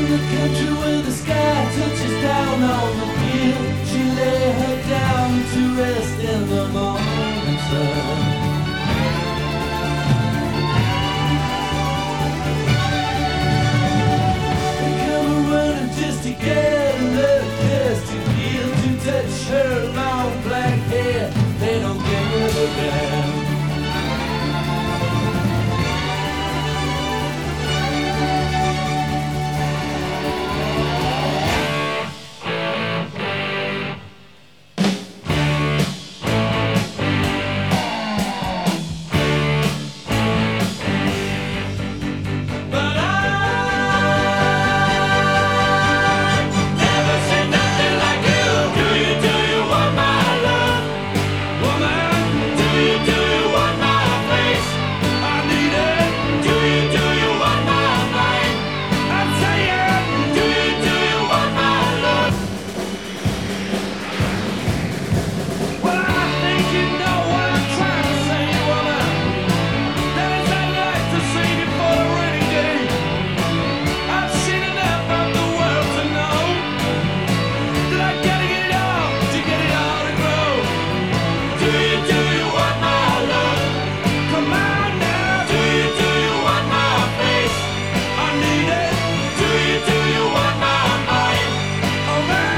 the country where the sky touches down on the field, she lay her down to rest in the morning sun. They come running just to get a look, just to feel, to touch her long black hair. They don't give a damn.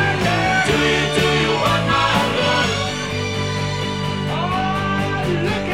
Look